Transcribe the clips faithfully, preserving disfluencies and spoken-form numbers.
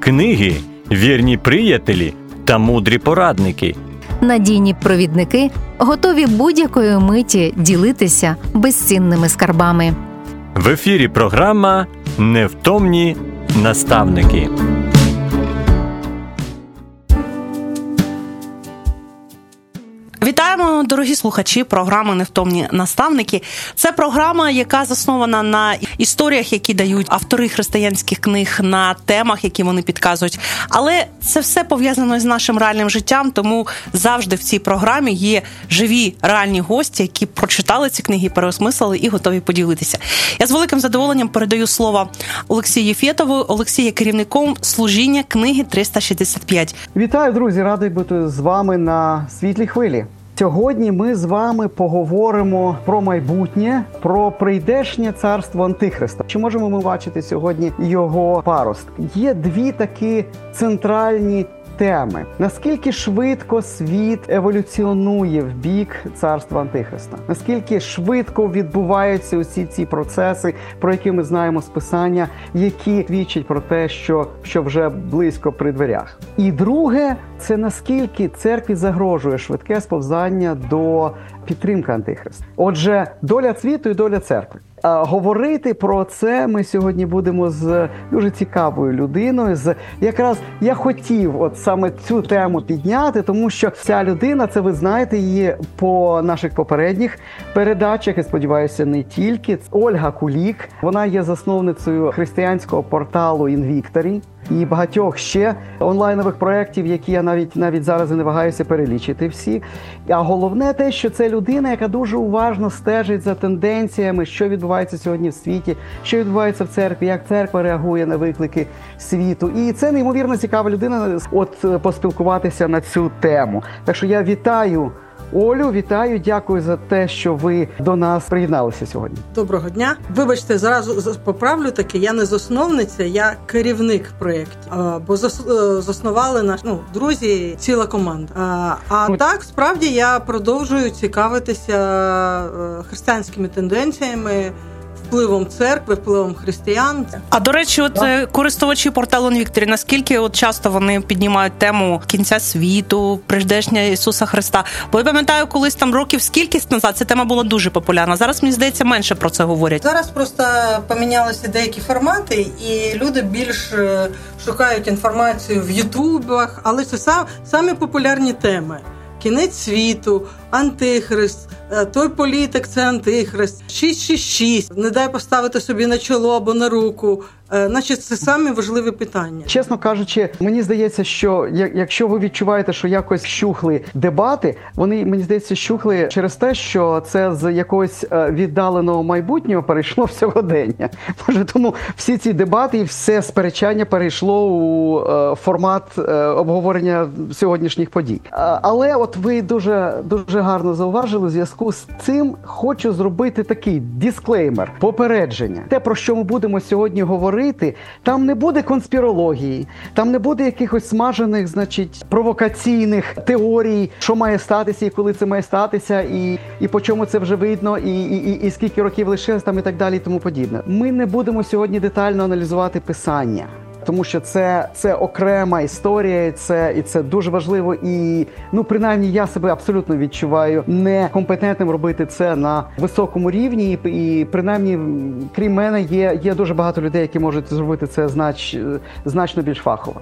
книги, вірні приятелі та мудрі порадники. Надійні провідники, готові будь-якої миті ділитися безцінними скарбами. В ефірі програма «Невтомні наставники». Вітаємо, дорогі слухачі програми «Невтомні наставники». Це програма, яка заснована на історіях, які дають автори християнських книг, на темах, які вони підказують. Але це все пов'язано з нашим реальним життям, тому завжди в цій програмі є живі, реальні гості, які прочитали ці книги, переосмислили і готові поділитися. Я з великим задоволенням передаю слово Олексію Єфєтову. Олексій є керівником служіння книги триста шістдесят п'ять. Вітаю, друзі! Радий бути з вами на Світлій хвилі. Сьогодні ми з вами поговоримо про майбутнє, про прийдешнє царство Антихриста. Чи можемо ми бачити сьогодні його паростки? Є дві такі центральні теми. Наскільки швидко світ еволюціонує в бік царства Антихриста? Наскільки швидко відбуваються усі ці процеси, про які ми знаємо з Писання, які свідчать про те, що, що вже близько при дверях? І друге, це наскільки церкві загрожує швидке сповзання до підтримки Антихриста. Отже, доля світу і доля церкви. А говорити про це ми сьогодні будемо з дуже цікавою людиною. З якраз я хотів от саме цю тему підняти, тому що ця людина, це ви знаєте її по наших попередніх передачах, і сподіваюся, не тільки. Ольга Кулік. Вона є засновницею християнського порталу «Інвікторі» і багатьох ще онлайнових проєктів, які я навіть навіть зараз не вагаюся перелічити всі. А головне те, що це людина, яка дуже уважно стежить за тенденціями, що відбувається сьогодні в світі, що відбувається в церкві, як церква реагує на виклики світу. І це неймовірно цікава людина, от поспілкуватися на цю тему. Так що я вітаю Олю, вітаю, дякую за те, що ви до нас приєдналися сьогодні. Доброго дня. Вибачте, зразу поправлю таки, я не засновниця, я керівник проєкту. Бо заснували наш, ну, друзі, ціла команда. А ну, так, справді, я продовжую цікавитися християнськими тенденціями, впливом церкви, впливом християн. А, до речі, от так. користувачі порталу «Інвікторі», наскільки от часто вони піднімають тему кінця світу, прийдешня Ісуса Христа? Бо я пам'ятаю, колись там років скількись назад ця тема була дуже популярна. Зараз, мені здається, менше про це говорять. Зараз просто помінялися деякі формати, і люди більш шукають інформацію в ютубах, але це сам, самі популярні теми. Кінець світу, Антихрист, той політик – це Антихрист, шість шість шість, не дай поставити собі на чоло або на руку. Значить, це самі важливі питання. Чесно кажучи, мені здається, що якщо ви відчуваєте, що якось щухли дебати, вони, мені здається, щухли через те, що це з якогось віддаленого майбутнього перейшло в сьогодення. Може, тому всі ці дебати і все сперечання перейшло у формат обговорення сьогоднішніх подій. Але от ви дуже, дуже гарно зауважили, у зв'язку з цим хочу зробити такий дисклеймер, попередження. Те, про що ми будемо сьогодні говорити, там не буде конспірології, там не буде якихось смажених, значить, провокаційних теорій, що має статися і коли це має статися, і, і по чому це вже видно, і, і, і, і скільки років лишилось там і так далі і тому подібне. Ми не будемо сьогодні детально аналізувати Писання, тому що це, це окрема історія, і це, і це дуже важливо, і, ну, принаймні, я себе абсолютно відчуваю некомпетентним робити це на високому рівні, і, і принаймні, крім мене, є, є дуже багато людей, які можуть зробити це знач, значно більш фахово.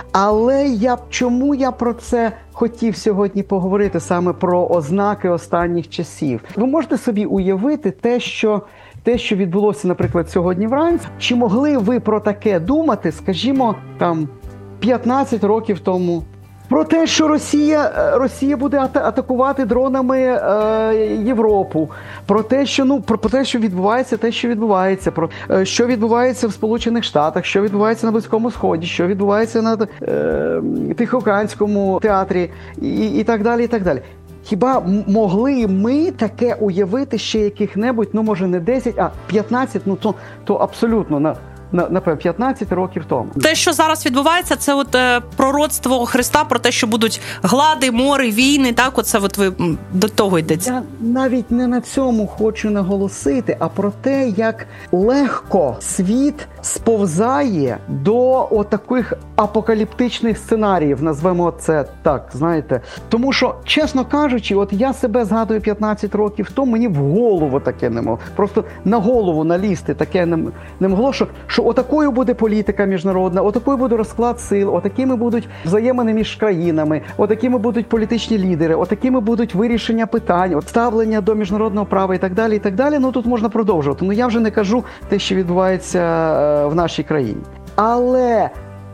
Але я, чому я про це хотів сьогодні поговорити, саме про ознаки останніх часів? Ви можете собі уявити те, що Те, що відбулося, наприклад, сьогодні вранці, чи могли ви про таке думати, скажімо, там, п'ятнадцять років тому? Про те, що Росія, Росія буде атакувати дронами е, Європу, про те, що, ну, про, про те, що відбувається, те, що відбувається, про е, що відбувається в Сполучених Штатах, що відбувається на Близькому Сході, що відбувається на е, Тихоокеанському театрі і, і так далі, і так далі. Хіба могли ми таке уявити ще яких-небудь, ну, може, не десять, а п'ятнадцять, ну, то, то абсолютно на, напевно, п'ятнадцять років тому. Те, що зараз відбувається, це от е, пророцтво Христа про те, що будуть глади, мори, війни, так? Оце от ви до того йдеться. Я навіть не на цьому хочу наголосити, а про те, як легко світ сповзає до отаких апокаліптичних сценаріїв, назвемо це так, знаєте. Тому що, чесно кажучи, от я себе згадую п'ятнадцять років тому, мені в голову таке не могло. Просто на голову налізти таке не, не могло, що, що отакою буде політика міжнародна, отакою буде розклад сил, отакими будуть взаємини між країнами, отакими будуть політичні лідери, отакими будуть вирішення питань, от ставлення до міжнародного права і так далі, і так далі. Ну, тут можна продовжувати. Ну, я вже не кажу те, що відбувається е, в нашій країні. Але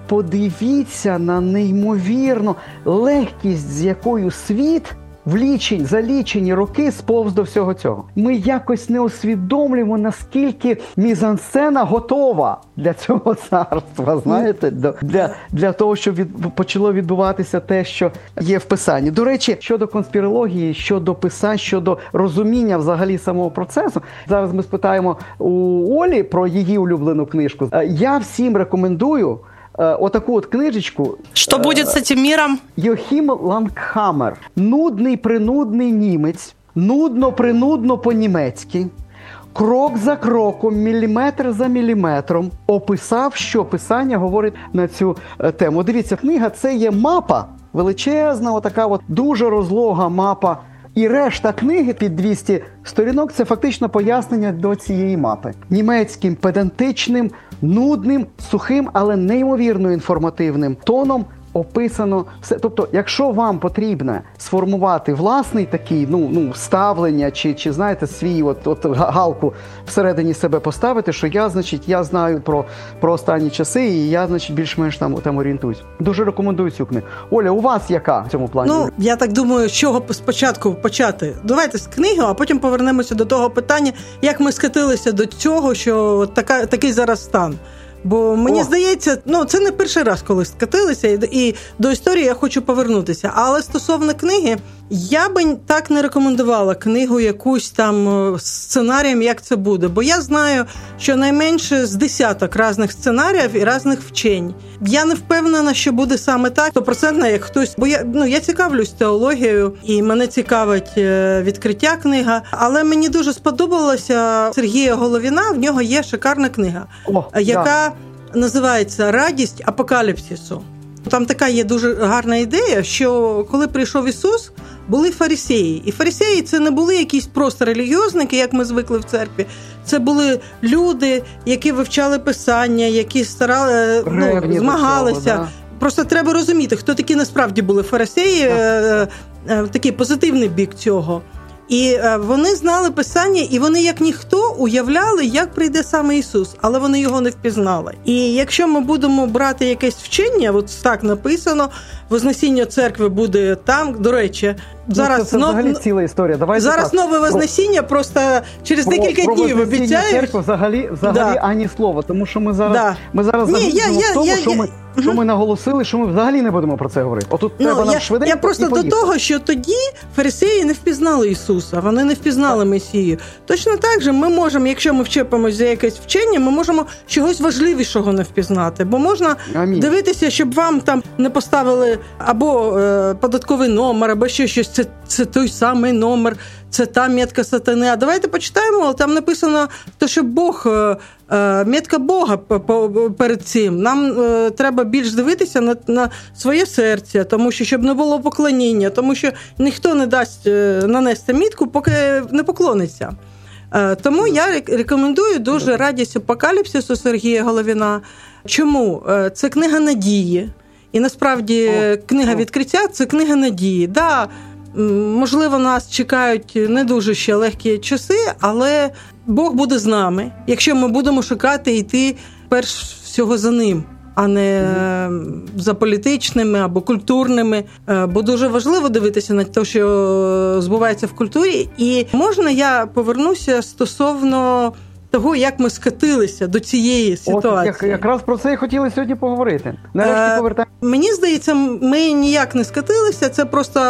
подивіться на неймовірну легкість, з якою світ в лічень, за лічені роки сповз до всього цього. Ми якось не усвідомлюємо, наскільки мізансцена готова для цього царства, знаєте, для, для того, щоб від, почало відбуватися те, що є в Писанні. До речі, щодо конспірології, щодо писань, щодо розуміння взагалі самого процесу, зараз ми спитаємо у Олі про її улюблену книжку. Я всім рекомендую отаку от книжечку. Що буде з цим міром? Йохім Лангхаммер. Нудний-принудний німець, нудно-принудно по-німецьки, крок за кроком, міліметр за міліметром описав, що Писання говорить на цю тему. Дивіться, книга – це є мапа, величезна, отака от дуже розлога мапа. І решта книги під двісті сторінок – це фактично пояснення до цієї мапи. Німецьким, педантичним, нудним, сухим, але неймовірно інформативним тоном описано все. Тобто, якщо вам потрібно сформувати власний такий, ну, ну ставлення, чи, чи знаєте, свій от, от галку всередині себе поставити, що я, значить, я знаю про, про останні часи, і я, значить, більш-менш там, там орієнтуюсь. Дуже рекомендую цю книгу. Оля, у вас яка в цьому плані? Ну, я так думаю, з чого спочатку почати. Давайте з книги, а потім повернемося до того питання, як ми скатилися до цього, що така, такий зараз стан. Бо мені О. здається, ну це не перший раз, коли скатилися, і, і до історії я хочу повернутися. Але стосовно книги, я би так не рекомендувала книгу якусь там сценарієм, як це буде. Бо я знаю, що найменше з десяток різних сценаріїв і різних вчень. Я не впевнена, що буде саме так, стопроцентно, як хтось. Бо я, ну, я цікавлюсь теологією, і мене цікавить відкриття книга. Але мені дуже сподобалося Сергія Головіна, в нього є шикарна книга, О, яка да. називається «Радість апокаліпсису». Там така є дуже гарна ідея, що коли прийшов Ісус, були фарисеї. І фарисеї – це не були якісь просто релігіозники, як ми звикли в церкві. Це були люди, які вивчали Писання, які старали, ну, змагалися. Цього, да. Просто треба розуміти, хто такі насправді були фарисеї, да. такий позитивний бік цього. І вони знали Писання, і вони, як ніхто, уявляли, як прийде саме Ісус, але вони його не впізнали. І якщо ми будемо брати якесь вчення, от так написано, Вознесіння церкви буде там, до речі, зараз ну, це, це нов... взагалі ціла історія. Давайте зараз так. нове Вознесіння, про... просто через про, декілька про днів обіцяють. Церкви взагалі, взагалі да. ані слова, тому що ми зараз, да. ми зараз Ні, я, я, в тому, я, що, я... ми, що ми наголосили, що ми взагалі не будемо про це говорити. Отут ну, треба нам я, швиденько Я просто до того, що тоді фарисеї не впізнали Ісуса, вони не впізнали Месію. Точно так же ми можемо, якщо ми вчепимося за якесь вчення, ми можемо чогось важливішого не впізнати. Бо можна Амінь. дивитися, щоб вам там не поставили або е, податковий номер, або ще щось. Це, це той самий номер, це та метка сатани. А давайте почитаємо, там написано, то, що Бог, е, е, метка Бога перед цим. Нам е, треба більш дивитися на, на своє серце, тому що, щоб не було поклоніння, тому що ніхто не дасть е, нанести мітку, поки не поклониться. Е, тому я рекомендую дуже «Радість апокаліпсису» Сергія Головіна. Чому? Е, це книга надії. І насправді о, книга о. відкриття – це книга надії. Да, можливо, нас чекають не дуже ще легкі часи, але Бог буде з нами, якщо ми будемо шукати і йти перш всього за Ним, а не mm-hmm. за політичними або культурними. Бо дуже важливо дивитися на те, що збувається в культурі. І можна я повернуся стосовно того, як ми скатилися до цієї ситуації. От, як, якраз про це і хотіли сьогодні поговорити. Нарешті повертаємо. Мені здається, ми ніяк не скатилися, це просто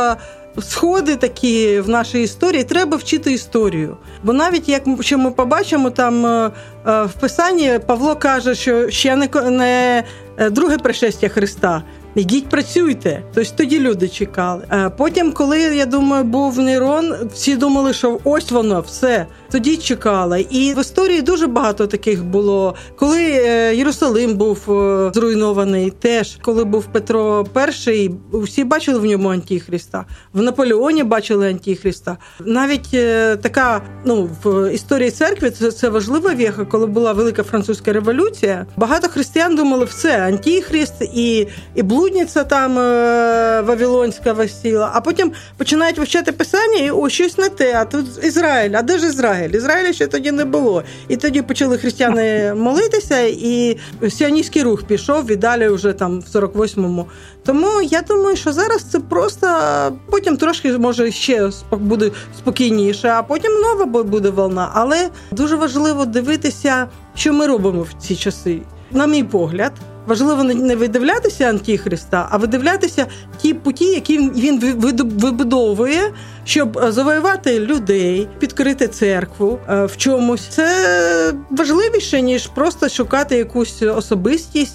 сходи такі в нашій історії, треба вчити історію. Бо навіть, як що ми побачимо, там в Писанні Павло каже, що ще не, не друге пришестя Христа. Ідіть, працюйте. Тобто тоді люди чекали. А потім, коли, я думаю, був Нерон, всі думали, що ось воно, все. Тоді чекали. І в історії дуже багато таких було. Коли Єрусалим був зруйнований, теж, коли був Петро І, всі бачили в ньому Антихриста. В Наполеоні бачили Антихриста. Навіть така, ну, в історії церкви це, це важлива віха, коли була Велика Французька революція. Багато християн думали, все, Антихрист і, і блудниця там вавилонська висіла. А потім починають вивчати Писання, і о, щось не те, а тут Ізраїль, а де ж Ізраїль? Ізраїля ще тоді не було. І тоді почали християни молитися, і сіоністський рух пішов, і далі вже там в сорок восьмому. Тому я думаю, що зараз це просто, потім трошки, може, ще буде спокійніше, а потім нова буде волна. Але дуже важливо дивитися, що ми робимо в ці часи. На мій погляд, важливо не видивлятися Антихриста, а видивлятися ті путі, які він вибудовує, щоб завоювати людей, підкорити церкву в чомусь. Це важливіше, ніж просто шукати якусь особистість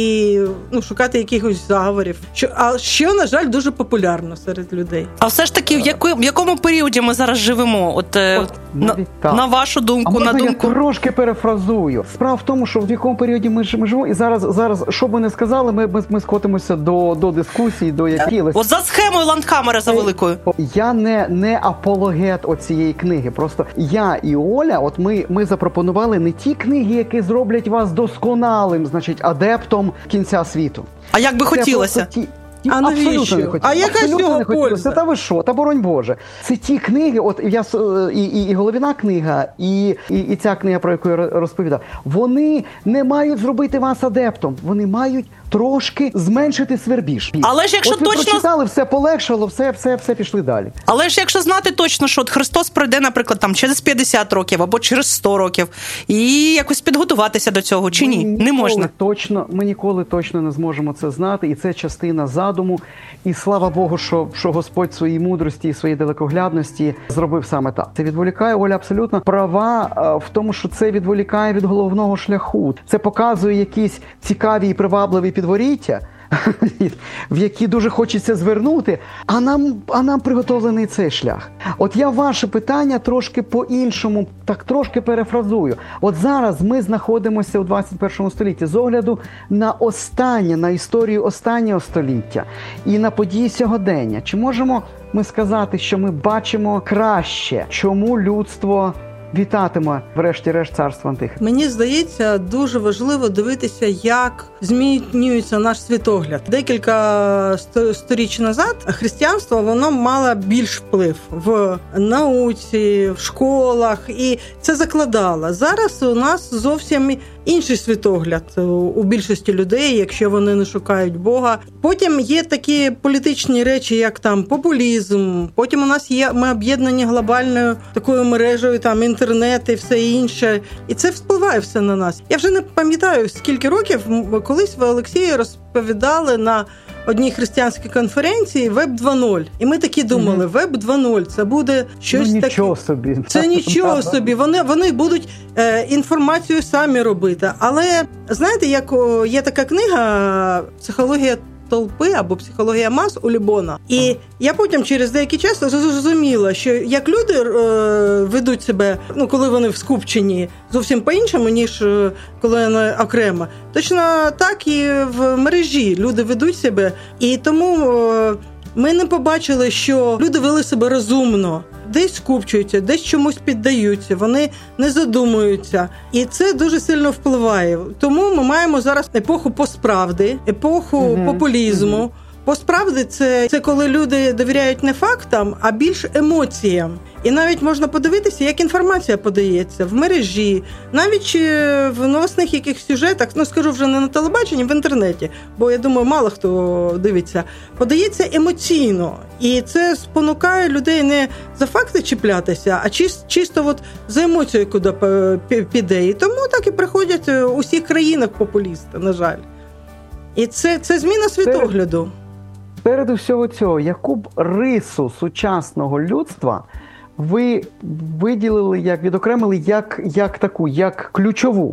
і ну, шукати якихось заговорів. Що, а що, на жаль, дуже популярно серед людей. А все ж таки, в, яку, в якому періоді ми зараз живемо? От, От на, на вашу думку, а на думку? Я трошки перефразую. Справа в тому, що в якому періоді ми живемо, і зараз, зараз що б ви не сказали, ми, ми, ми скотимося до, до дискусії, до якихось... От за схемою Ландхаммера за великою. Я не, не апологет оцієї книги. Просто я і Оля, от ми, ми запропонували не ті книги, які зроблять вас досконалим, значить, адептом кінця світу. А як би Це хотілося? Ті, ті, а навіщо? Не хотілося. А яка з цього польза? Та ви що? Та боронь Боже. Це ті книги, от я і, і, і головна книга, і, і, і ця книга, про яку я розповідав, вони не мають зробити вас адептом. Вони мають трошки зменшити свербіж. Але ж якщо от ви точно прочитали, все полегшало, все, все, все пішли далі. Але ж якщо знати точно, що от Христос прийде, наприклад, там через п'ятдесят років або через сто років, і якось підготуватися до цього, чи ні? Ми не можна. Точно, ми ніколи точно не зможемо це знати, і це частина задуму. І слава Богу, що, що Господь своїй мудрості і своїй далекоглядності зробив саме так. Це відволікає, Оля абсолютно права в тому, що це відволікає від головного шляху. Це показує якісь цікаві і привабливі підворіття, в які дуже хочеться звернути, а нам, а нам приготовлений цей шлях. От я ваше питання трошки по-іншому, так трошки перефразую. От зараз ми знаходимося у двадцять першому столітті з огляду на останнє, на історію останнього століття і на події сьогодення. Чи можемо ми сказати, що ми бачимо краще, чому людство вітатиме, врешті-решт, царство Антихриста? Мені здається, дуже важливо дивитися, як змінюється наш світогляд. Декілька сторіч назад християнство, воно мало більш вплив в науці, в школах, і це закладало. Зараз у нас зовсім інший світогляд у більшості людей, якщо вони не шукають Бога. Потім є такі політичні речі, як там популізм. Потім у нас є, ми об'єднані глобальною такою мережею, там інтернет і все інше. І це впливає все на нас. Я вже не пам'ятаю, скільки років, колись в Олексії розповідали на одній християнській конференції веб два нуль. І ми такі думали, mm-hmm. веб два нуль, це буде щось ну, таке. Нічого собі. Це нічого собі. Вони, вони будуть е, інформацію самі робити. Але, знаєте, як о, є така книга «Психологія толпи» або «Психологія мас» у Лібона. І я потім через деякий час зрозуміла, що як люди е, ведуть себе, ну, коли вони в скупченні, зовсім по-іншому, ніж е, коли вони окремо. Точно так і в мережі люди ведуть себе. І тому е, ми не побачили, що люди вели себе розумно. Десь скупчуються, десь чомусь піддаються, вони не задумуються. І це дуже сильно впливає. Тому ми маємо зараз епоху постправди, епоху mm-hmm. популізму. Mm-hmm. Постправди – це, це коли люди довіряють не фактам, а більш емоціям. І навіть можна подивитися, як інформація подається в мережі, навіть в новосних яких сюжетах, ну скажу вже не на телебаченні, в інтернеті, бо я думаю, мало хто дивиться, подається емоційно. І це спонукає людей не за факти чіплятися, а чисто, чисто от за емоцією куди піде. І тому так і приходять у всіх країнах популісти, на жаль. І це, це зміна світогляду. спереду всього цього, яку б рису сучасного людства ви виділили, як відокремили, як, як таку, як ключову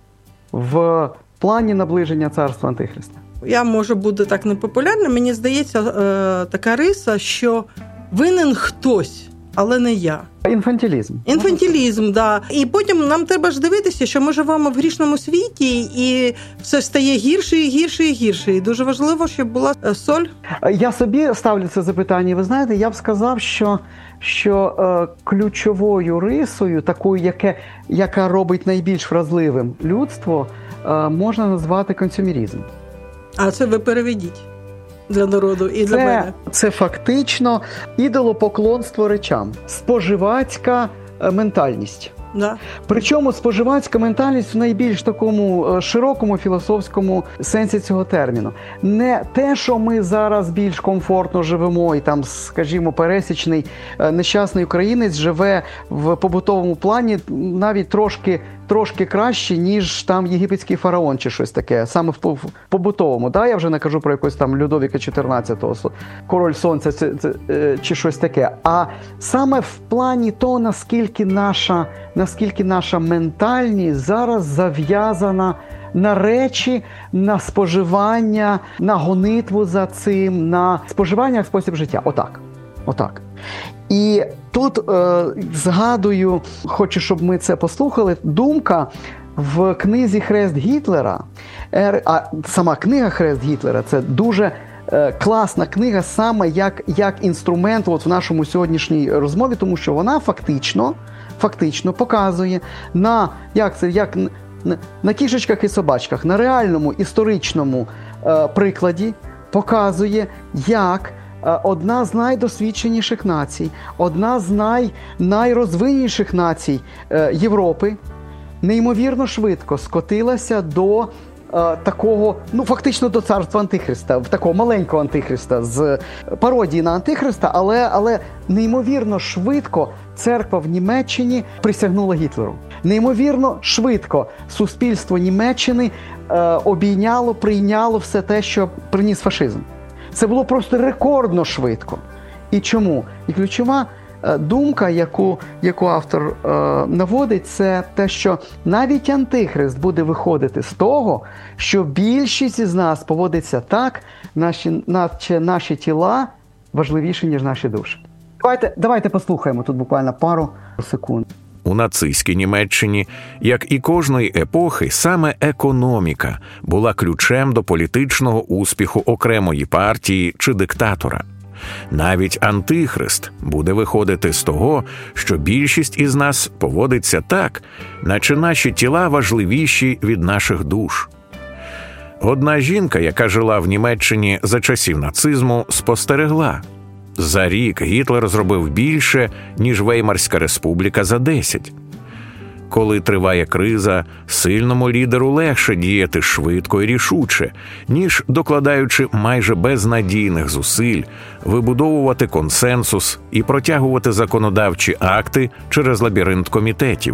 в плані наближення царства Антихриста? Я, може, буду так непопулярна. Мені здається, така риса, що винен хтось, але не я. Інфантилізм. Інфантилізм, так. Да. І потім нам треба ж дивитися, що ми живемо в грішному світі, і все стає гірше, і гірше, і гірше. І дуже важливо, щоб була соль. Я собі ставлю це запитання. Ви знаєте, я б сказав, що, що е, ключовою рисою, такою, яке, яка робить найбільш вразливим людство, е, можна назвати консюмеризм. А це ви переведіть для народу і це, для мене. Це фактично ідолопоклонство речам, споживацька ментальність. Да. Причому споживацька ментальність в найбільш такому широкому філософському сенсі цього терміну. Не те, що ми зараз більш комфортно живемо, і там, скажімо, пересічний нещасний українець живе в побутовому плані навіть трошки, трошки краще, ніж там єгипетський фараон чи щось таке, саме в побутовому. Да? Я вже не кажу про якось там Людовіка чотирнадцятого, король сонця це, це, чи щось таке. А саме в плані того, наскільки наша наскільки наша ментальність зараз зав'язана на речі, на споживання, на гонитву за цим, на споживання як спосіб життя. Отак. Отак. І тут е, згадую, хочу, щоб ми це послухали, думка в книзі «Хрест Гітлера», а сама книга «Хрест Гітлера» – це дуже е, класна книга саме як, як інструмент от в нашому сьогоднішній розмові, тому що вона фактично фактично показує на, як це, як на, на кішечках і собачках, на реальному історичному е, прикладі показує, як е, одна з найдосвідченіших націй, одна з най, найрозвиненіших націй е, Європи неймовірно швидко скотилася до е, такого, ну фактично до царства Антихриста, такого маленького Антихриста, з пародії на Антихриста, але, але неймовірно швидко церква в Німеччині присягнула Гітлеру. Неймовірно швидко суспільство Німеччини е, обійняло, прийняло все те, що приніс фашизм. Це було просто рекордно швидко. І чому? І ключова е, думка, яку, яку автор е, наводить, це те, що навіть Антихрист буде виходити з того, що більшість із нас поводиться так, наші, наче наші тіла важливіші, ніж наші душі. Давайте, давайте послухаємо тут буквально пару секунд. У нацистській Німеччині, як і кожної епохи, саме економіка була ключем до політичного успіху окремої партії чи диктатора. Навіть Антихрист буде виходити з того, що більшість із нас поводиться так, наче наші тіла важливіші від наших душ. Одна жінка, яка жила в Німеччині за часів нацизму, спостерегла. За рік Гітлер зробив більше, ніж Веймарська республіка за десять. Коли триває криза, сильному лідеру легше діяти швидко і рішуче, ніж, докладаючи майже безнадійних зусиль, вибудовувати консенсус і протягувати законодавчі акти через лабіринт комітетів.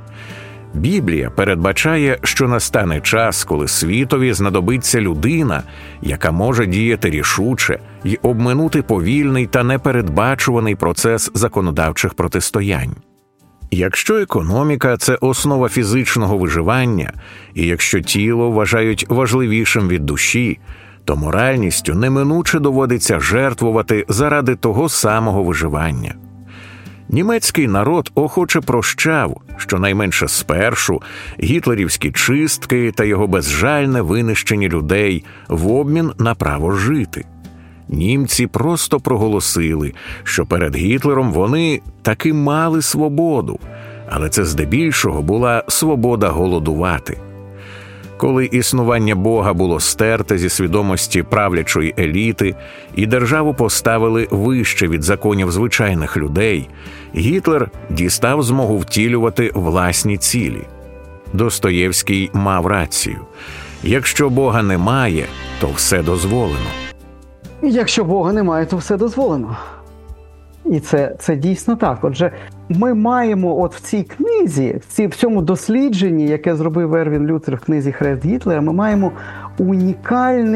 Біблія передбачає, що настане час, коли світові знадобиться людина, яка може діяти рішуче й обминути повільний та непередбачуваний процес законодавчих протистоянь. Якщо економіка – це основа фізичного виживання, і якщо тіло вважають важливішим від душі, то моральністю неминуче доводиться жертвувати заради того самого виживання. Німецький народ охоче прощав, щонайменше спершу, гітлерівські чистки та його безжальне винищення людей в обмін на право жити. Німці просто проголосили, що перед Гітлером вони таки мали свободу, але це здебільшого була свобода голодувати. Коли існування Бога було стерте зі свідомості правлячої еліти і державу поставили вище від законів звичайних людей, Гітлер дістав змогу втілювати власні цілі. Достоєвський мав рацію. Якщо Бога немає, то все дозволено. Якщо Бога немає, то все дозволено. І це, це дійсно так. Отже, ми маємо от в цій книзі, в, цій, в цьому дослідженні, яке зробив Ервін Лютер в книзі «Хрест Гітлера», ми маємо унікальний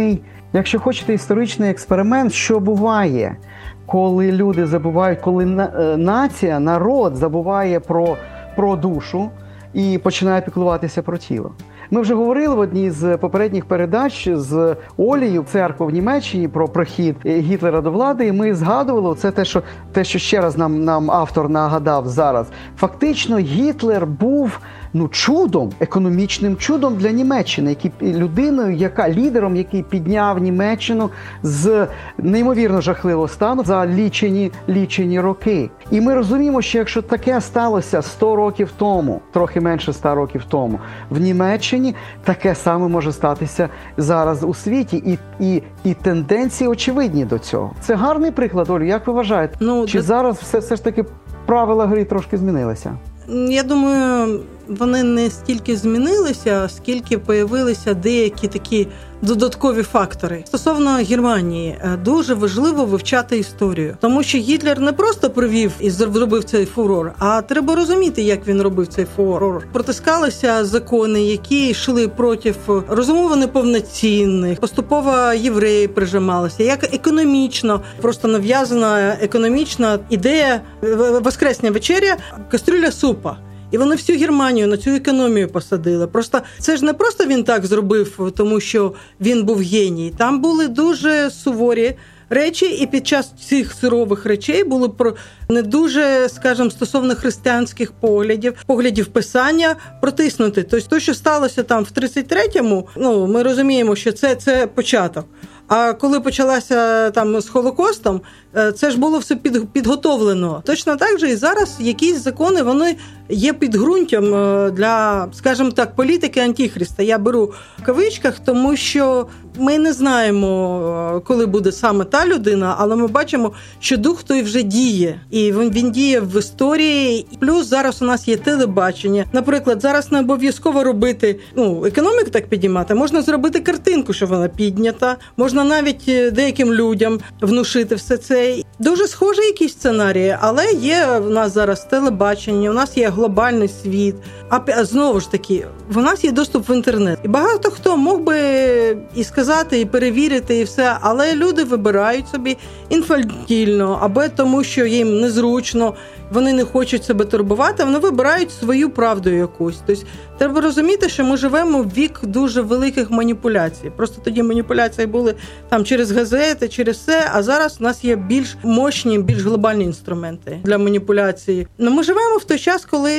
Якщо хочете історичний експеримент, що буває, коли люди забувають, коли нація, народ забуває про, про душу і починає піклуватися про тіло. Ми вже говорили в одній з попередніх передач з Олею, церкву в Німеччині, про прихід Гітлера до влади, і ми згадували, це те, що, те, що ще раз нам, нам автор нагадав зараз. Фактично Гітлер був ну, чудом, економічним чудом для Німеччини, який, людиною, яка, лідером, який підняв Німеччину з неймовірно жахливого стану за лічені, лічені роки. І ми розуміємо, що якщо таке сталося сто років тому, трохи менше ста років тому, в Німеччині, таке саме може статися зараз у світі. І, і, і тенденції очевидні до цього. Це гарний приклад, Олю, як ви вважаєте? Ну, Чи де... зараз все, все ж таки правила гри трошки змінилися? Я думаю, вони не стільки змінилися, скільки появилися деякі такі додаткові фактори. Стосовно Германії, дуже важливо вивчати історію. Тому що Гітлер не просто привів і зробив цей фурор, а треба розуміти, як він робив цей фурор. Протискалися закони, які йшли проти розумово неповноцінних, поступово євреї прижималися, як економічно, просто нав'язана економічна ідея воскресня вечеря, кастрюля супа. І вони всю Германію на цю економію посадили. Просто це ж не просто він так зробив, тому що він був геній. Там були дуже суворі речі, і під час цих сурових речей були не дуже, скажімо, стосовно християнських поглядів, поглядів писання протиснути. Тобто, те, що сталося там в тридцять третьому, ну, ми розуміємо, що це, це початок. А коли почалася там з Холокостом, це ж було все під, підготовлено. Точно так же і зараз якісь закони, вони є підґрунтям для, скажімо так, політики Антихриста. Я беру в кавичках, тому що ми не знаємо, коли буде саме та людина, але ми бачимо, що дух той вже діє. І він, він діє в історії. Плюс зараз у нас є телебачення. Наприклад, зараз не обов'язково робити, ну, економіку так підіймати, можна зробити картинку, що вона піднята, можна навіть деяким людям внушити все це. Дуже схожі якісь сценарії, але є в нас зараз телебачення, у нас є глобальний світ. А знову ж таки, в нас є доступ в інтернет. І багато хто мог би і сказати, і перевірити, і все, але люди вибирають собі інфантільно, або тому, що їм незручно, вони не хочуть себе турбувати, вони вибирають свою правду якусь. Тобто, треба розуміти, що ми живемо в вік дуже великих маніпуляцій. Просто тоді маніпуляції були там через газети, через все, а зараз у нас є більш мощні, більш глобальні інструменти для маніпуляції. Ну, ми живемо в той час, коли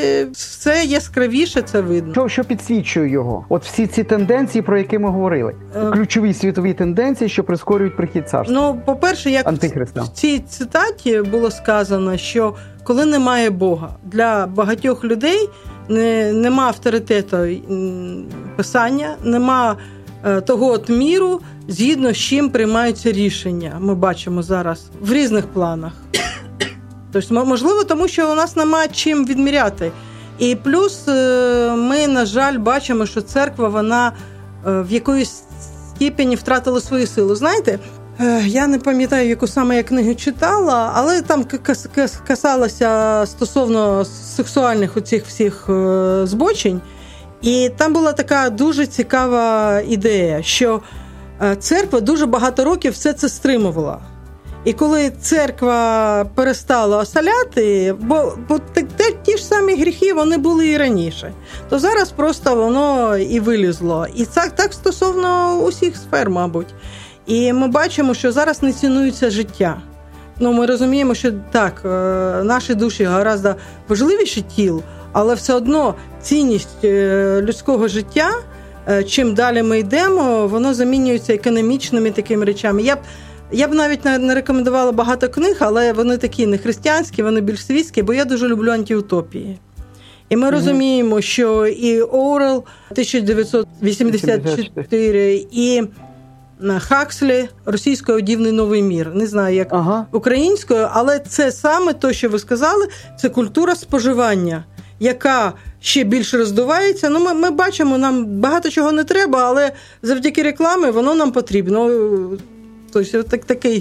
все яскравіше, це видно. Що, що підсвічує його? От всі ці тенденції, про які ми говорили. Ключові світові тенденції, що прискорюють прихід царства. Ну, по-перше, як Антихриста. В цій цитаті було сказано, що коли немає Бога, для багатьох людей не, нема авторитету писання, нема е, того от міру, згідно з чим приймаються рішення. Ми бачимо зараз в різних планах. Тобто, можливо, тому що у нас немає чим відміряти. І плюс е, ми, на жаль, бачимо, що церква, вона е, в якоїсь степені втратила свою силу. Знаєте, я не пам'ятаю, яку саме я книгу читала, але там касалося стосовно сексуальних оцих всіх збочень. І там була така дуже цікава ідея, що церква дуже багато років все це стримувала. І коли церква перестала осаляти, бо, бо ті ж самі гріхи, вони були і раніше, то зараз просто воно і вилізло. І так, так стосовно усіх сфер, мабуть. І ми бачимо, що зараз не цінується життя. Ну, ми розуміємо, що так, наші душі гораздо важливіші тіл, але все одно цінність людського життя, чим далі ми йдемо, воно замінюється економічними такими речами. Я б, я б навіть не рекомендувала багато книг, але вони такі не християнські, вони більш світські, бо я дуже люблю антиутопії. І ми mm-hmm. розуміємо, що і Орел тисяча дев'ятсот вісімдесят чотири, і Хакслі, російською «Дивний новий мір». Не знаю, як ага. українською, але це саме те, що ви сказали, це культура споживання, яка ще більше роздувається. Ну, ми, ми бачимо, нам багато чого не треба, але завдяки рекламі воно нам потрібно. Тобто, так, такий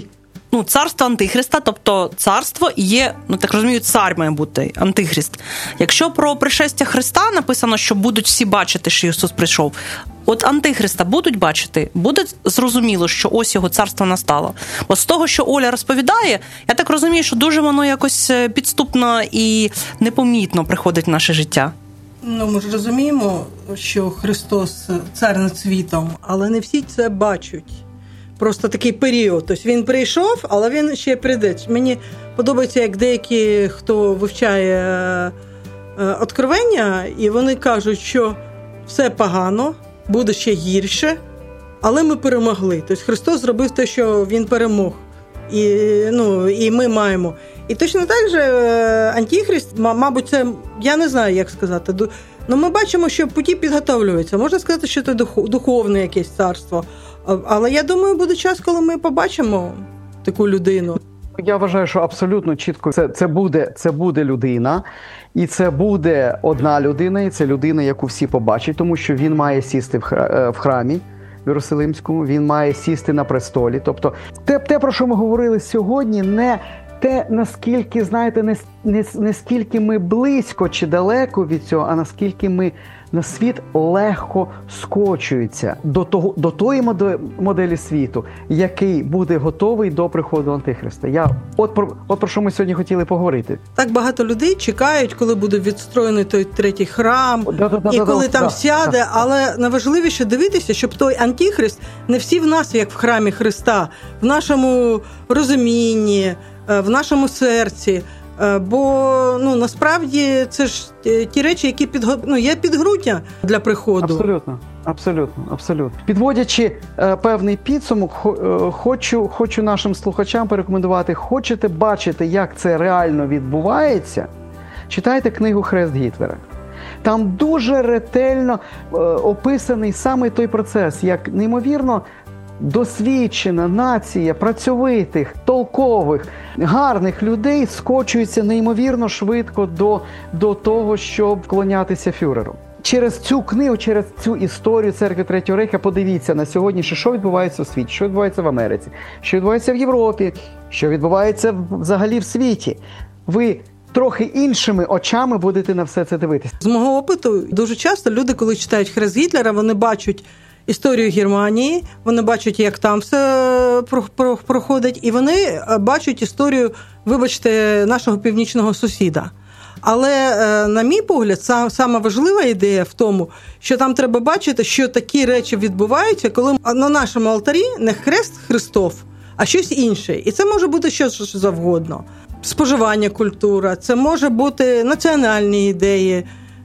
ну, царство Антихриста, тобто царство є, ну так розумію, цар має бути, Антихрист. Якщо про пришестя Христа написано, що будуть всі бачити, що Ісус прийшов, от Антихриста будуть бачити, буде зрозуміло, що ось його царство настало. Бо з того, що Оля розповідає, я так розумію, що дуже воно якось підступно і непомітно приходить в наше життя. Ну, ми ж розуміємо, що Христос цар над світом, але не всі це бачать. Просто такий період. Тобто він прийшов, але він ще прийде. Мені подобається, як деякі, хто вивчає е, е, Откровення, і вони кажуть, що все погано, буде ще гірше, але ми перемогли. Тобто Христос зробив те, що він перемог. І, ну, і ми маємо. І точно так же Антихрист, мабуть, це, я не знаю, як сказати, ну ми бачимо, що путі підготовлюються. Можна сказати, що це духовне якесь царство. Але я думаю, буде час, коли ми побачимо таку людину. Я вважаю, що абсолютно чітко це, це, буде, це буде людина, і це буде одна людина, і це людина, яку всі побачать, тому що він має сісти в храмі в Єрусалимському, він має сісти на престолі. Тобто те, те про що ми говорили сьогодні, не те, наскільки, знаєте, не, не, не скільки ми близько чи далеко від цього, а наскільки ми на світ легко скочується до того, до тої моделі світу, який буде готовий до приходу Антихриста. Я от про, от про що ми сьогодні хотіли поговорити. Так багато людей чекають, коли буде відстроєний той третій храм, да, да, і да, коли да, там да, сяде, да. Але найважливіше дивитися, щоб той Антихрист не всі в нас, як в храмі Христа, в нашому розумінні, в нашому серці. Бо, ну, насправді, це ж ті речі, які підго... ну, є підґрунтя для приходу. Абсолютно, абсолютно, абсолютно. Підводячи е, певний підсумок, хо, е, хочу, хочу нашим слухачам порекомендувати, хочете бачити, як це реально відбувається, читайте книгу «Хрест Гітлера». Там дуже ретельно е, описаний саме той процес, як неймовірно досвідчена нація працьовитих, толкових, гарних людей скочується неймовірно швидко до, до того, щоб вклонятися фюреру. Через цю книгу, через цю історію Церкви Третього Рейха подивіться на сьогодні, що відбувається у світі, що відбувається в Америці, що відбувається в Європі, що відбувається взагалі в світі. Ви трохи іншими очами будете на все це дивитися. З мого опиту, дуже часто люди, коли читають «Хрест Гітлера», вони бачать історію Германії, вони бачать, як там все проходить, і вони бачать історію, вибачте, нашого північного сусіда. Але, на мій погляд, сама важлива ідея в тому, що там треба бачити, що такі речі відбуваються, коли на нашому алтарі не хрест Христов, а щось інше. І це може бути що завгодно. Споживання культура, це може бути національні ідеї,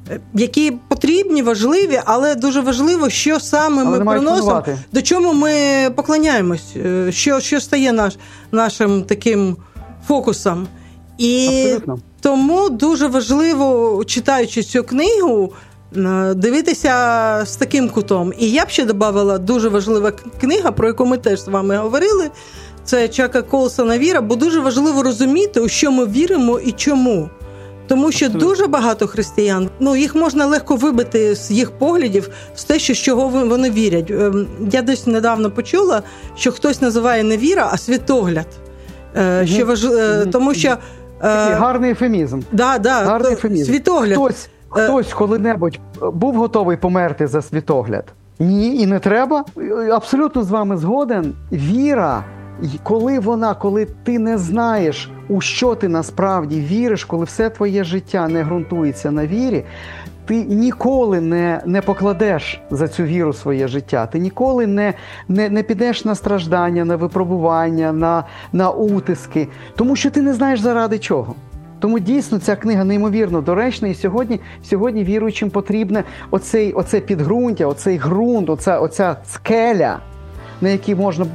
які потрібні, важливі, але дуже важливо, що саме але ми приносимо, до чому ми поклоняємось, що, що стає наш, нашим таким фокусом. І абсолютно. Тому дуже важливо, читаючи цю книгу, дивитися з таким кутом. І я б ще додавала дуже важлива книга, про яку ми теж з вами говорили, це Чака Колсона «Віра», бо дуже важливо розуміти, у що ми віримо і чому. Тому що абсолютно. Дуже багато християн, ну, їх можна легко вибити з їх поглядів, з те, що, з чого вони вірять. Я десь недавно почула, що хтось називає не віра, а світогляд. Угу. Що важ... угу. Тому що... Такий гарний ефемізм. Да, да, гарний ефемізм. Світогляд. Хтось, хтось коли-небудь був готовий померти за світогляд? Ні, і не треба. Абсолютно з вами згоден. Віра, коли вона, коли ти не знаєш, у що ти насправді віриш, коли все твоє життя не ґрунтується на вірі, ти ніколи не, не покладеш за цю віру своє життя. Ти ніколи не, не, не підеш на страждання, на випробування, на, на утиски, тому що ти не знаєш заради чого. Тому дійсно ця книга неймовірно доречна, і сьогодні, сьогодні віруючим потрібне оцей, оце підґрунтя, оцей ґрунт, оця, оця скеля, на якій можна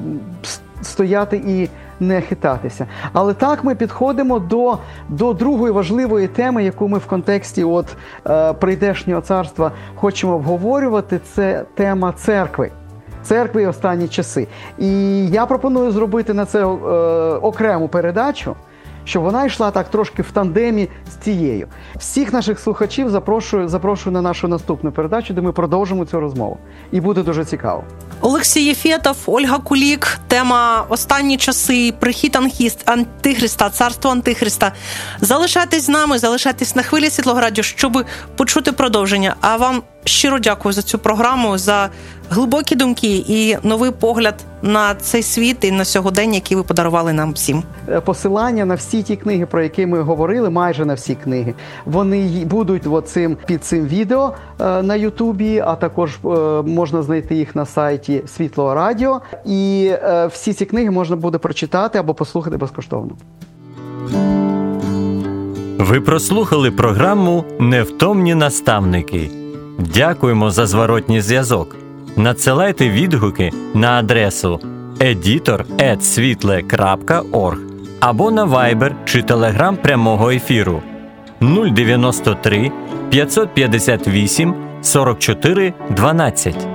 стояти і не хитатися. Але так ми підходимо до, до другої важливої теми, яку ми в контексті от, е, прийдешнього царства хочемо обговорювати. Це тема церкви. Церкви і останні часи. І я пропоную зробити на це е, окрему передачу. щоб вона йшла так трошки в тандемі з цією. Всіх наших слухачів запрошую, запрошую на нашу наступну передачу, де ми продовжимо цю розмову. І буде дуже цікаво. Олексій Єфєтов, Ольга Кулік. Тема «Останні часи. Прихід Антихриста, царство Антихриста». Залишайтесь з нами, залишайтесь на хвилі Світлого Радіо, щоб почути продовження. А вам щиро дякую за цю програму, за глибокі думки і новий погляд на цей світ і на сьогодення, який ви подарували нам всім. Посилання на всі ті книги, про які ми говорили, майже на всі книги, вони будуть оцим, під цим відео е, на Ютубі, а також е, можна знайти їх на сайті Світлого Радіо. І е, всі ці книги можна буде прочитати або послухати безкоштовно. Ви прослухали програму «Невтомні наставники». Дякуємо за зворотній зв'язок. Надсилайте відгуки на адресу едітор ет світле крапка орг або на Viber чи Telegram прямого ефіру нуль дев'яносто три п'ятсот п'ятдесят вісім сорок чотири дванадцять.